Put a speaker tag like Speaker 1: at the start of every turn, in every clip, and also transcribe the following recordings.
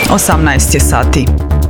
Speaker 1: 18 je sati.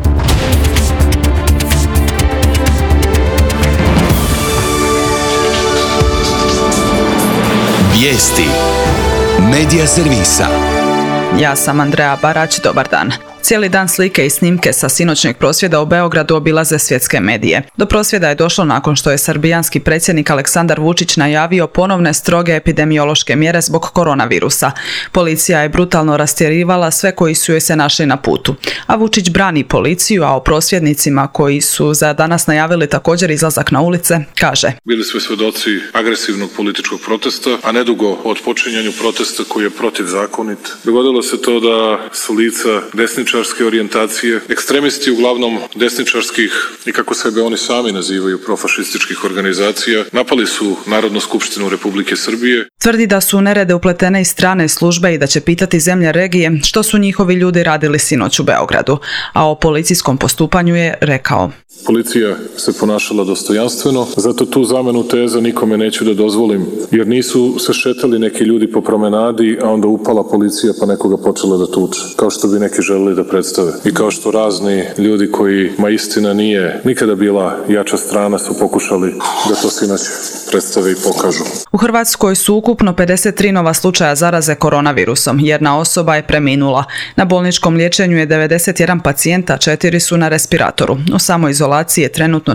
Speaker 2: Vijesti Medija servisa.
Speaker 1: Ja sam Andreja Barać, dobar dan. Cijeli dan slike i snimke sa sinoćnjeg prosvjeda u Beogradu obilaze svjetske medije. Do prosvjeda je došlo nakon što je srbijanski predsjednik Aleksandar Vučić najavio ponovne stroge epidemiološke mjere zbog koronavirusa. Policija je brutalno rastjerivala sve koji su joj se našli na putu. A Vučić brani policiju, a o prosvjednicima koji su za danas najavili također izlazak na ulice, kaže:
Speaker 3: Bili smo svjedoci agresivnog političkog protesta, a nedugo od počinjanju protesta koji je protivzakonit, dogodilo se to da su lica desničarske orijentacije, ekstremisti uglavnom desničarskih i kako sebe oni sami nazivaju profašističkih organizacija, napali su Narodnu skupštinu Republike Srbije.
Speaker 1: Tvrdi da su u nerede upletene i strane službe i da će pitati zemlje regije što su njihovi ljudi radili sinoć u Beogradu, a o policijskom postupanju je rekao:
Speaker 3: Policija se ponašala dostojanstveno, zato tu zamenu teza nikome neću da dozvolim, jer nisu se šetali neki ljudi po promenadi, a onda upala policija pa nekoga počela da tuče, kao što bi neki želeli da predstave. I kao što razni ljudi kojima istina nije nikada bila jača strana su pokušali da to sinoć predstave i pokažu.
Speaker 1: U Hrvatskoj su ukupno 53 nova slučaja zaraze koronavirusom. Jedna osoba je preminula. Na bolničkom liječenju je 91 pacijenta, 4 su na respiratoru. U samoizolaciji je trenutno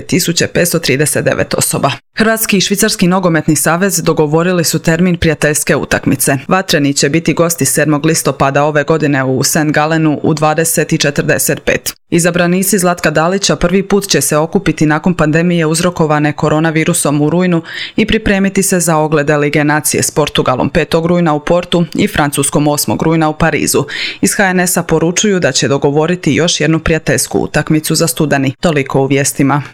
Speaker 1: 4539 osoba. Hrvatski i Švicarski nogometni savez dogovorili su termin prijateljske utakmice. Vatreni će biti gosti 7. listopada ove godine u St. Galenu u 20:45. Izabranici Zlatka Dalića prvi put će se okupiti nakon pandemije uzrokovane koronavirusom u rujnu i pripremiti se za oglede Lige nacije s Portugalom 5. rujna u Portu i Francuskom 8. rujna u Parizu. Iz HNS-a poručuju da će dogovoriti još jednu prijateljsku utakmicu za studeni. Toliko u vijestima.